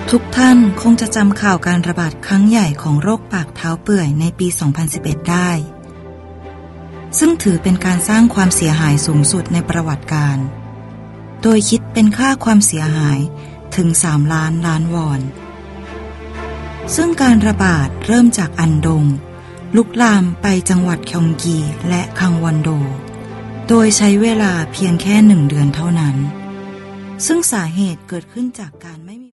ทุกท่านคงจะจำข่าวการระบาดครั้งใหญ่ของโรคปากเท้าเปื่อยในปี 2011 ได้ซึ่งถือเป็นการสร้างความเสียหายสูงสุดในประวัติการโดยคิดเป็นค่าความเสียหายถึง3 ล้านล้านวอนซึ่งการระบาดเริ่มจากอันดงลุกลามไปจังหวัดคยองกีและคังวอนโดโดยใช้เวลาเพียงแค่1 เดือนเท่านั้นซึ่งสาเหตุเกิดขึ้นจากการไม่มี